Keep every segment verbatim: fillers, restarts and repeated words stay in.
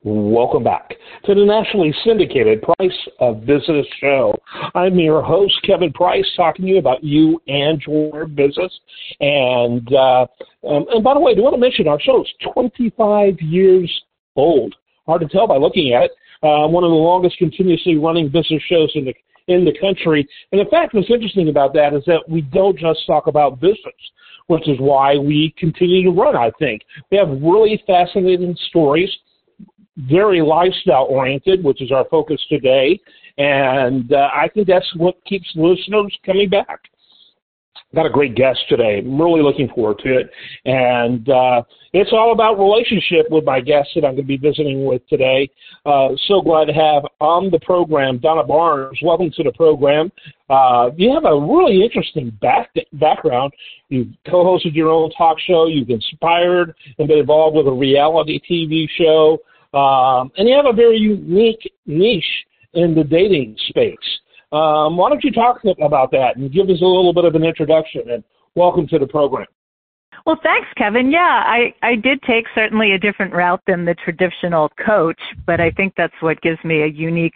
Welcome back to the nationally syndicated Price of Business show. I'm your host, Kevin Price, talking to you about you and your business. And uh, um, and by the way, I do want to mention our show is twenty-five years old. Hard to tell by looking at it. Uh, one of the longest continuously running business shows in the in the country. And in fact, what's interesting about that is that we don't just talk about business, which is why we continue to run, I think. We have really fascinating stories, very lifestyle-oriented, which is our focus today, and uh, I think that's what keeps listeners coming back. Got a great guest today. I'm really looking forward to it, and uh, it's all about relationship with my guest that I'm going to be visiting with today. Uh, so glad to have on the program Donna Barnes. Welcome to the program. Uh, you have a really interesting back background. You've co-hosted your own talk show. You've inspired and been involved with a reality T V show. Um, and you have a very unique niche in the dating space. Um, why don't you talk about that and give us a little bit of an introduction, and welcome to the program. Well, thanks, Kevin. Yeah, I, I did take certainly a different route than the traditional coach, but I think that's what gives me a unique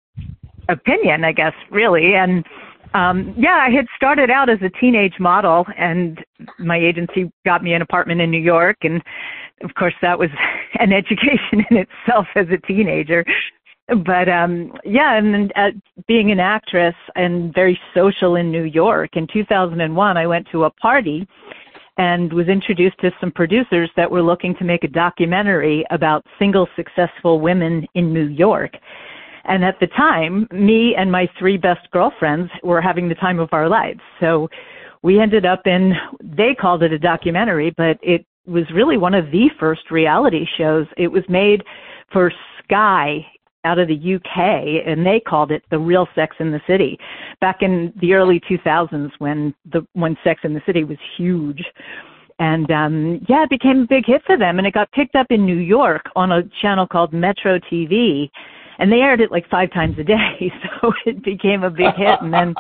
opinion, I guess, really. And um, yeah, I had started out as a teenage model, and my agency got me an apartment in New York, and of course, that was an education in itself as a teenager. But um, yeah, and then uh, being an actress and very social in New York, in two thousand one, I went to a party and was introduced to some producers that were looking to make a documentary about single successful women in New York. And at the time, me and my three best girlfriends were having the time of our lives. So we ended up in, they called it a documentary, but it was really one of the first reality shows. It was made for Sky out of the U K, and they called it The Real Sex and the City back in the early two thousands when the when Sex and the City was huge. And um, yeah, it became a big hit for them, and it got picked up in New York on a channel called Metro T V. And they aired it like five times a day, so it became a big hit. And then,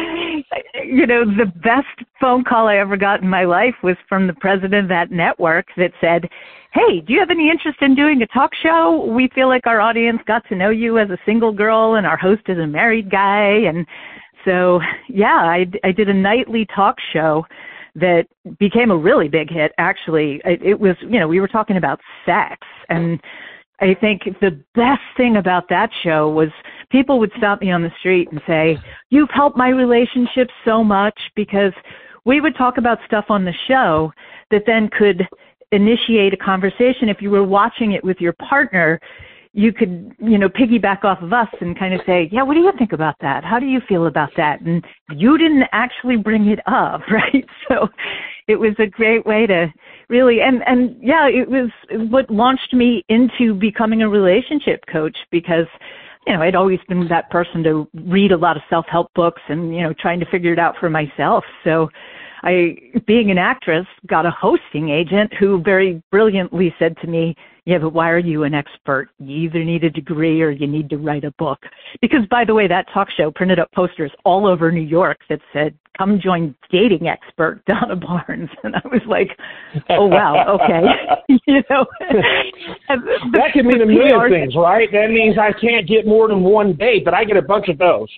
you know, the best phone call I ever got in my life was from the president of that network that said, hey, do you have any interest in doing a talk show? We feel like our audience got to know you as a single girl, and our host is a married guy. And so, yeah, I, I did a nightly talk show that became a really big hit, actually. It, it was, you know, we were talking about sex, and I think the best thing about that show was people would stop me on the street and say, you've helped my relationship so much, because we would talk about stuff on the show that then could initiate a conversation. If you were watching it with your partner, you could, you know, piggyback off of us and kind of say, yeah, what do you think about that? How do you feel about that? And you didn't actually bring it up, right? So it was a great way to really, and, and yeah, it was what launched me into becoming a relationship coach, because, you know, I'd always been that person to read a lot of self-help books and, you know, trying to figure it out for myself. So I, being an actress, got a hosting agent who very brilliantly said to me, yeah, but why are you an expert? You either need a degree or you need to write a book. Because, by the way, that talk show printed up posters all over New York that said, come join dating expert Donna Barnes. And I was like, oh, wow, okay. you know, the, That could mean a million things, right? That means I can't get more than one date, but I get a bunch of those.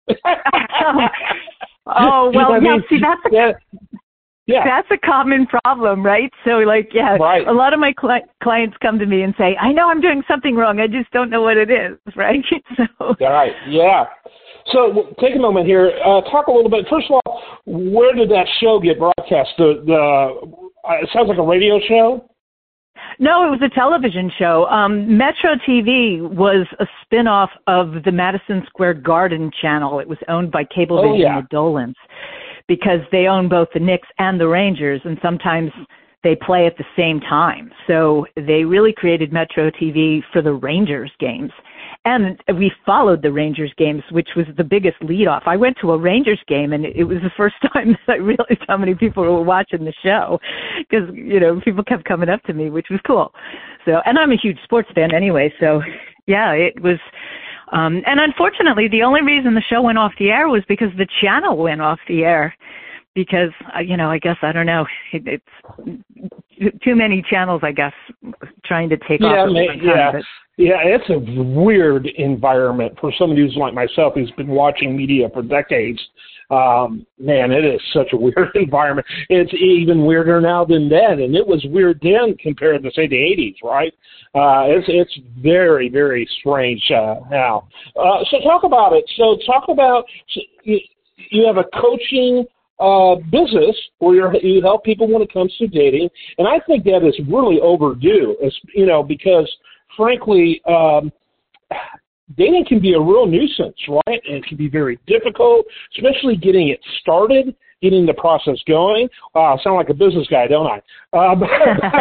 Oh, well, I yeah, mean, see, that's a, yeah, yeah. that's a common problem, right? So, like, yeah, right. a lot of my cli- clients come to me and say, I know I'm doing something wrong, I just don't know what it is, right? So, right, yeah. So, take a moment here. Uh, talk a little bit. First of all, where did that show get broadcast? The, the uh, it sounds like a radio show? No, it was a television show. Um, Metro T V was a spin-off of the Madison Square Garden channel. It was owned by Cablevision oh, yeah. and Dolans, because they own both the Knicks and the Rangers, and sometimes they play at the same time. So they really created Metro T V for the Rangers games. And we followed the Rangers games, which was the biggest leadoff. I went to a Rangers game, and it was the first time that I realized how many people were watching the show, because, you know, people kept coming up to me, which was cool. So, and I'm a huge sports fan anyway, so yeah, it was. Um, and unfortunately, the only reason the show went off the air was because the channel went off the air. Because, uh, you know, I guess, I don't know, it, it's too many channels, I guess, trying to take yeah, off at ma- one time. yeah, But yeah. It's a weird environment for somebody who's like myself, who's been watching media for decades. Um, man, it is such a weird environment. It's even weirder now than then, and it was weird then compared to say the eighties, right? Uh, it's it's very very strange uh, now. Uh, so talk about it. So talk about so you, you have a coaching uh, business where you're, you help people when it comes to dating, and I think that is really overdue. It's, you know, because frankly. Um, Dating can be a real nuisance, right? And it can be very difficult, especially getting it started, getting the process going. Uh, I sound like a business guy, don't I? Uh, but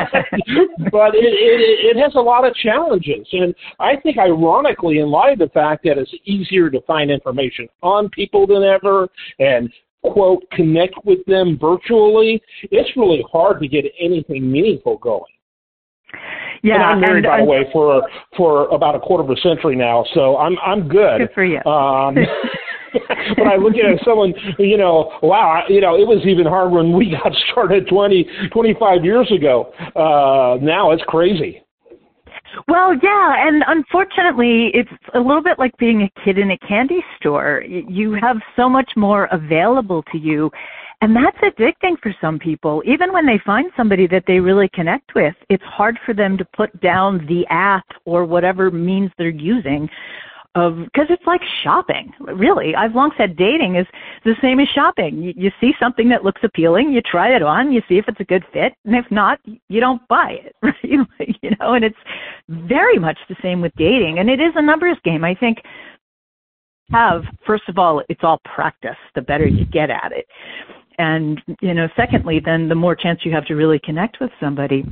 but it, it, it has a lot of challenges. And I think, ironically, in light of the fact that it's easier to find information on people than ever and, quote, connect with them virtually, it's really hard to get anything meaningful going. yeah, and I'm married, and, by the and, way, for for about a quarter of a century now, so I'm I'm good. Good for you. Um, but I look at someone, you know, wow, you know, it was even hard when we got started twenty, twenty-five years ago. Uh, now it's crazy. Well, yeah, and unfortunately, it's a little bit like being a kid in a candy store. You have so much more available to you, and that's addicting for some people. Even when they find somebody that they really connect with, it's hard for them to put down the app or whatever means they're using, of because it's like shopping, really. I've long said dating is the same as shopping. You, you see something that looks appealing, you try it on, you see if it's a good fit, and if not, you don't buy it, right? You know, and it's very much the same with dating, and it is a numbers game. I think have, first of all, it's all practice, the better you get at it. And, you know, secondly, then the more chance you have to really connect with somebody.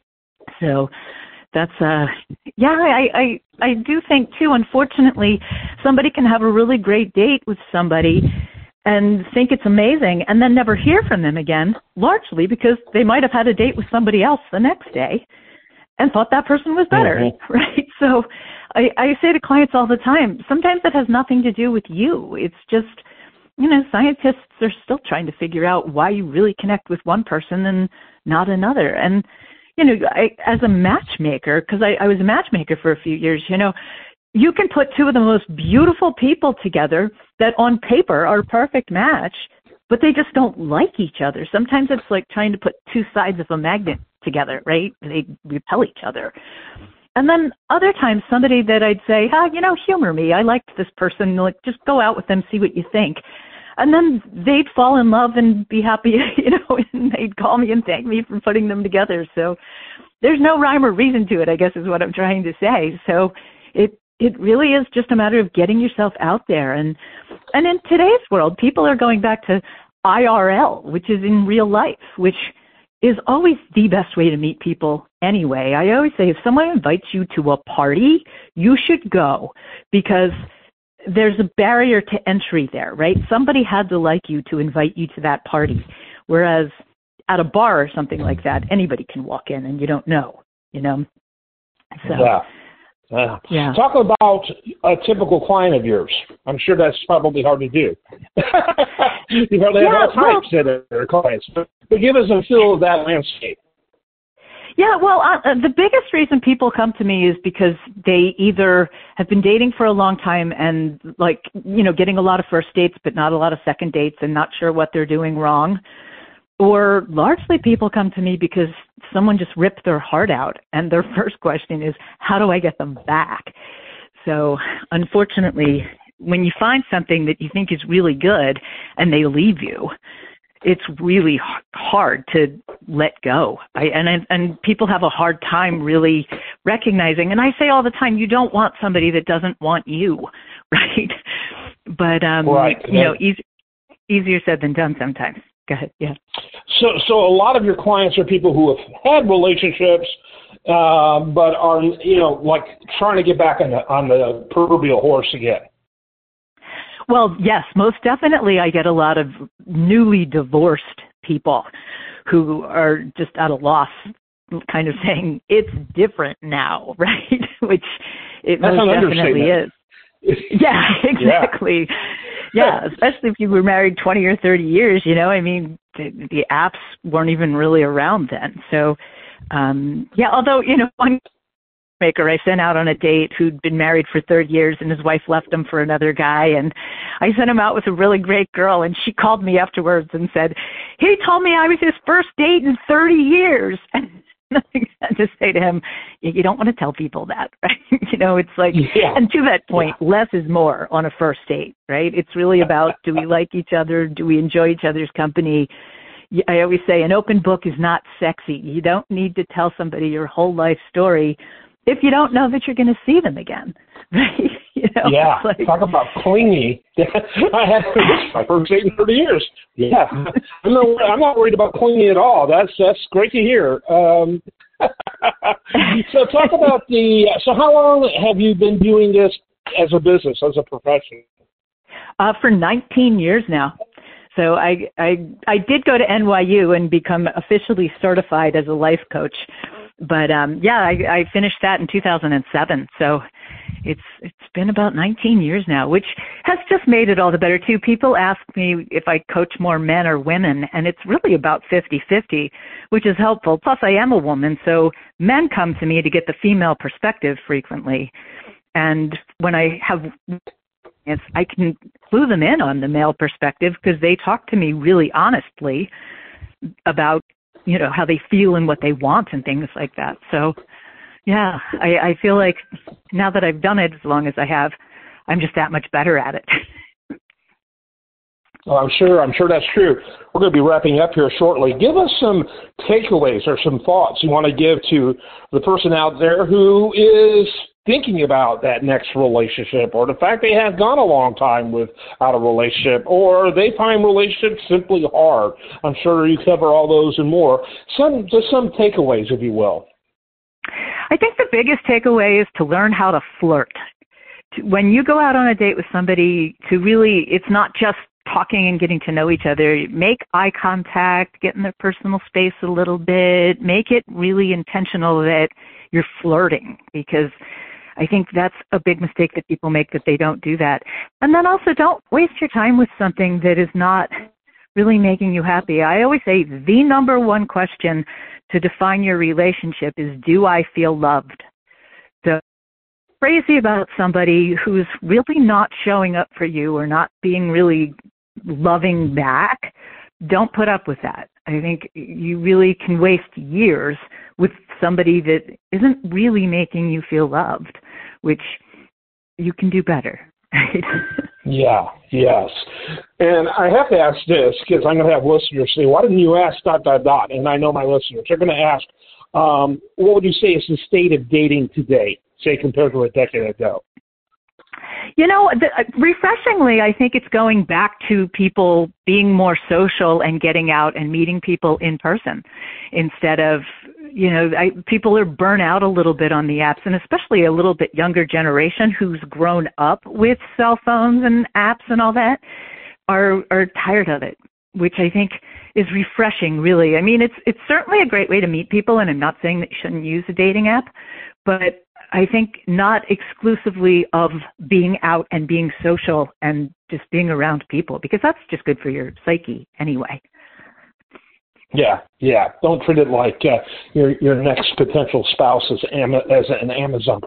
So that's, uh, yeah, I, I, I do think too, unfortunately, somebody can have a really great date with somebody and think it's amazing and then never hear from them again, largely because they might have had a date with somebody else the next day and thought that person was better, mm-hmm. right? So I, I say to clients all the time, sometimes it has nothing to do with you. It's just, you know, scientists are still trying to figure out why you really connect with one person and not another. And, you know, I, as a matchmaker, because I, I was a matchmaker for a few years, you know, you can put two of the most beautiful people together that on paper are a perfect match, but they just don't like each other. Sometimes it's like trying to put two sides of a magnet together, right? They repel each other. And then other times, somebody that I'd say, ah, you know, humor me. I liked this person. Like, just go out with them, see what you think. And then they'd fall in love and be happy, you know, and they'd call me and thank me for putting them together. So there's no rhyme or reason to it, I guess is what I'm trying to say. So it it really is just a matter of getting yourself out there. And and in today's world, people are going back to I R L, which is in real life, which is always the best way to meet people anyway. I always say if someone invites you to a party, you should go because there's a barrier to entry there, right? Somebody had to like you to invite you to that party. Whereas at a bar or something like that, anybody can walk in and you don't know, you know? So, yeah. Uh, yeah. Talk about a typical client of yours. I'm sure that's probably hard to do. You probably have yeah, all types well, that are clients, but, but give us a feel of that landscape. Yeah, well, uh, the biggest reason people come to me is because they either have been dating for a long time and, like, you know, getting a lot of first dates but not a lot of second dates and not sure what they're doing wrong. Or largely people come to me because someone just ripped their heart out and their first question is, how do I get them back? So unfortunately, when you find something that you think is really good and they leave you, it's really hard to let go. I, and and people have a hard time really recognizing. And I say all the time, you don't want somebody that doesn't want you, right? But um, right. you know, easy, easier said than done sometimes. Go ahead. Yeah. So, so a lot of your clients are people who have had relationships, uh, but are, you know, like trying to get back on the, on the proverbial horse again. Well, yes, most definitely. I get a lot of newly divorced people who are just at a loss, kind of saying it's different now, right? Which it That's most definitely is. Yeah, exactly. Yeah. yeah, especially if you were married twenty or thirty years, you know, I mean, the, the apps weren't even really around then. So Um, yeah, although, you know, one maker I sent out on a date who'd been married for thirty years and his wife left him for another guy, and I sent him out with a really great girl, and she called me afterwards and said, he told me I was his first date in thirty years. And I had to say to him, you don't want to tell people that, right? You know, it's like, yeah. And to that point, yeah. Less is more on a first date, right? It's really about, do we like each other? Do we enjoy each other's company? I always say an open book is not sexy. You don't need to tell somebody your whole life story if you don't know that you're going to see them again. Right? You know, yeah, like, talk about clingy. I had my first date in thirty years. Yeah, I'm not, I'm not worried about clingy at all. That's that's great to hear. Um, so talk about the, so how long have you been doing this as a business, as a profession? Uh, for nineteen years now. So I, I, I did go to N Y U and become officially certified as a life coach. But um, yeah, I, I finished that in two thousand seven. So it's it's been about nineteen years now, which has just made it all the better too. People ask me if I coach more men or women, and it's really about fifty-fifty, which is helpful. Plus, I am a woman, so men come to me to get the female perspective frequently. And when I have, I can clue them in on the male perspective because they talk to me really honestly about, you know, how they feel and what they want and things like that. So, yeah, I, I feel like now that I've done it as long as I have, I'm just that much better at it. Well, I'm sure, I'm sure that's true. We're going to be wrapping up here shortly. Give us some takeaways or some thoughts you want to give to the person out there who is thinking about that next relationship, or the fact they have gone a long time without a relationship, or they find relationships simply hard. I'm sure you cover all those and more. Some, just some takeaways, if you will. I think the biggest takeaway is to learn how to flirt. When you go out on a date with somebody, to really, it's not just talking and getting to know each other. Make eye contact, get in their personal space a little bit, make it really intentional that you're flirting, because I think that's a big mistake that people make, that they don't do that. And then also don't waste your time with something that is not really making you happy. I always say the number one question to define your relationship is, do I feel loved? So crazy about somebody who's really not showing up for you or not being really loving back, don't put up with that. I think you really can waste years with somebody that isn't really making you feel loved, which you can do better. Right? Yeah, yes. And I have to ask this, because I'm going to have listeners say, why didn't you ask dot, dot, dot? And I know my listeners are going to ask, um, what would you say is the state of dating today, say, compared to a decade ago? You know, the, refreshingly, I think it's going back to people being more social and getting out and meeting people in person instead of, you know, I, people are burnt out a little bit on the apps, and especially a little bit younger generation who's grown up with cell phones and apps and all that are are tired of it, which I think is refreshing, really. I mean, it's it's certainly a great way to meet people, and I'm not saying that you shouldn't use a dating app, but I think not exclusively of being out and being social and just being around people, because that's just good for your psyche anyway. Yeah, yeah. Don't treat it like uh, your your next potential spouse is am- as an Amazon.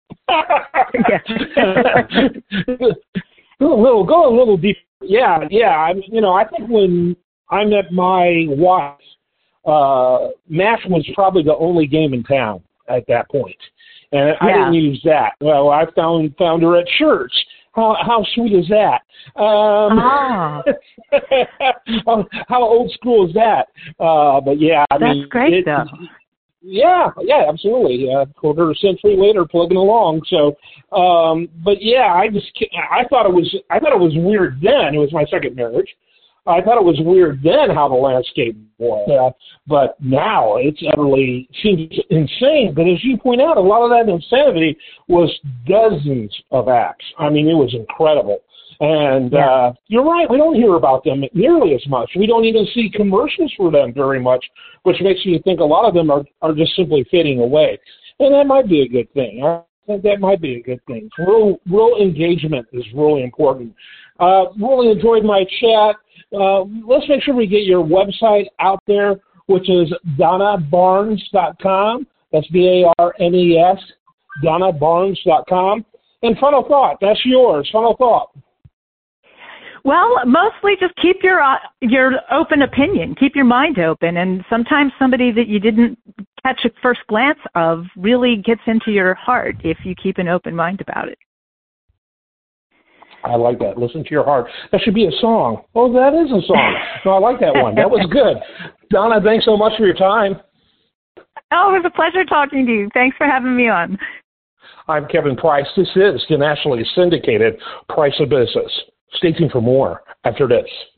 go a little, go a little deeper. Yeah, yeah. I mean, you know, I think when I met my wife, uh, Match was probably the only game in town at that point. And yeah. I didn't use that. Well, I found found her at church. How how sweet is that? Um, ah. how, how old school is that? Uh, but yeah, I that's mean, great it, though. Yeah, yeah, absolutely. Uh, quarter of a century later, plugging along. So, um, but yeah, I just I thought it was I thought it was weird then. It was my second marriage. I thought it was weird then how the landscape was, uh, but now it's utterly seems insane. But as you point out, a lot of that insanity was dozens of apps. I mean, it was incredible. And yeah. uh, you're right, we don't hear about them nearly as much. We don't even see commercials for them very much, which makes me think a lot of them are, are just simply fading away. And that might be a good thing. I think that might be a good thing. Real, real engagement is really important. Uh, really enjoyed my chat. Uh, let's make sure we get your website out there. which is donna barnes dot com. That's B A R N E S, donna barnes dot com. And final thought, that's yours, final thought. Well, mostly just keep your uh, your open opinion, keep your mind open, and sometimes somebody that you didn't catch a first glance of really gets into your heart if you keep an open mind about it. I like that. Listen to your heart. That should be a song. Oh, that is a song. No, I like that one. That was good. Donna, thanks so much for your time. Oh, it was a pleasure talking to you. Thanks for having me on. I'm Kevin Price. This is the nationally syndicated Price of Business. Stay tuned for more after this.